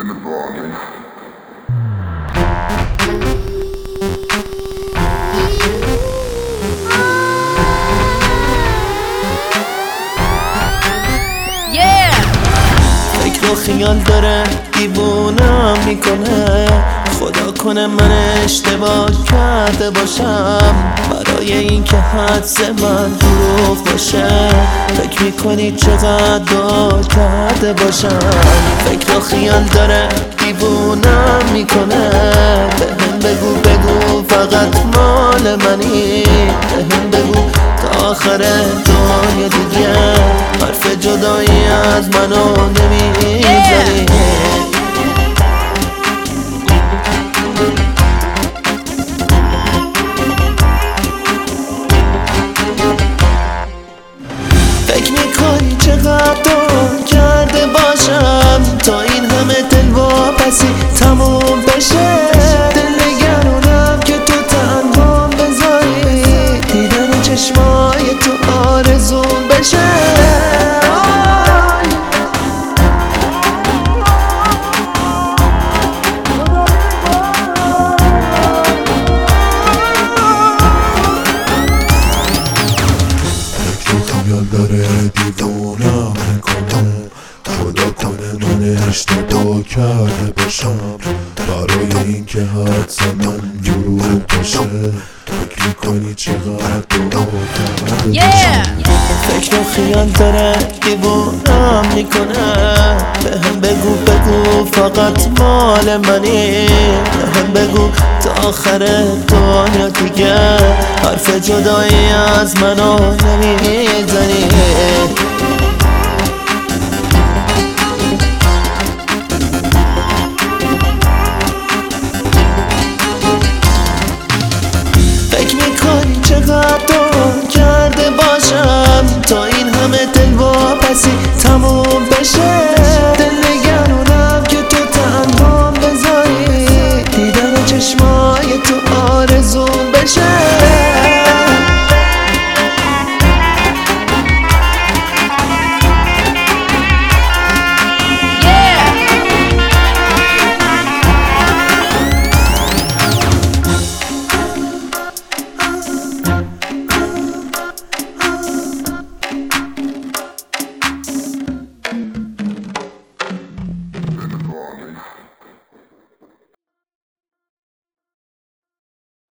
in the bargain. فکر و خیال داره دیوونم میکنه، خدا کنه من اشتباه کرده باشم، برای این که حدس من دروغ باشه. فکر میکنی چقدر دعا کرده باشم. فکر و خیال داره دیوونم میکنه، بهم بگو فقط مال منی، بهم بگو تا آخر دنیا دیگه حرف جدایی از منو نمیزنی. فکر میکنی چقدر دعا کرده باشم تا این همه دل واپسی تموم بشه. دل نگرانم که تو تنها بذاری، دیدن چشمای تو آرزوم بشه. خیال داره دیوونم میکنه، خدا کنه من اشتباه کرده باشم، برای این که حدس من دروغ باشه. فکر میکنی چقدر دعا کرده باشم. فکر و خیال داره دیوونم میکنه، بهم بگو فقط مال منی، بهم بگو تا آخر دنیا دیگه حرف جدایی از منو نمیزنی.